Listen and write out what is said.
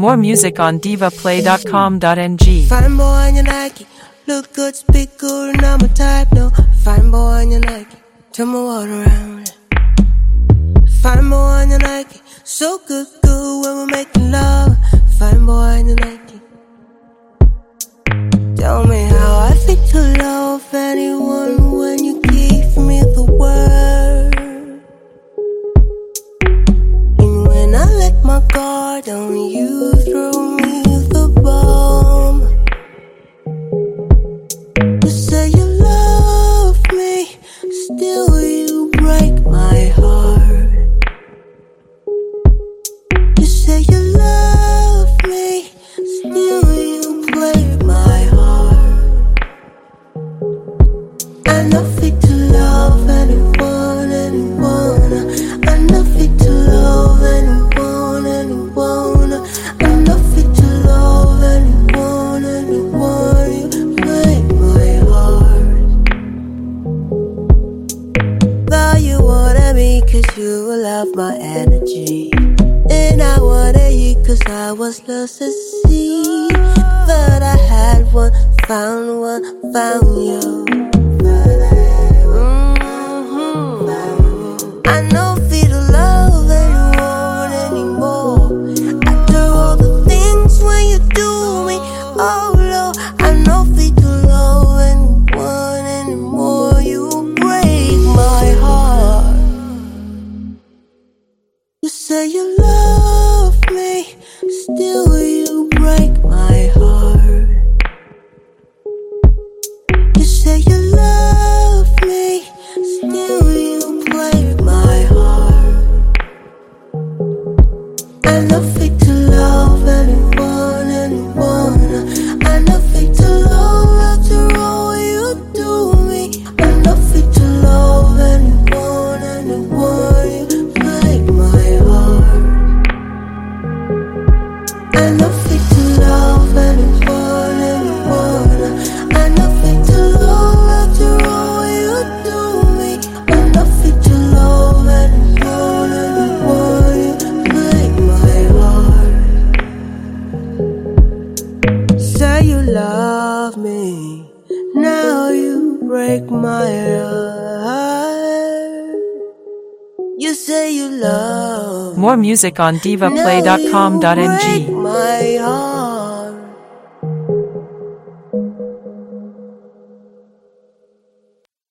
More music on divaplay.com.ng. Fine boy and your Nike, look good, speak good, and I'm a type, no. Fine boy and your Nike, turn my water around. Fine boy and your Nike, so good, good when we're making love. Fine boy and your Nike. Tell me how I think to love anyone when you give me the word. And when I let my guard down, you throw me the bomb. You say you love me, still you break my heart. You say you love me, still you break my heart. I'm not fit to love anyone, I'm not fit to love anyone, I'm not fit to love anyone, you break my heart. But you wanted me cause you love my energy, and I wanted you cause I was lost at sea. But I had one, found you. I know feel to love anyone anymore. After all the things when you do me, oh Lord, I know feel to love anyone anymore. You break my heart. You say you love me, still you break my heart. You say you love me, still you break my heart. I'm not fit to love anyone, I'm not fit to love after all you do me. I'm not fit to love anyone, you break my heart. I'm not fit to love anyone, I'm not fit to love after all you do me. I'm not fit to love anyone, you break my heart. Say you love me, now you break my heart. You say you love More music on now you break divaplay.com.ng. my heart.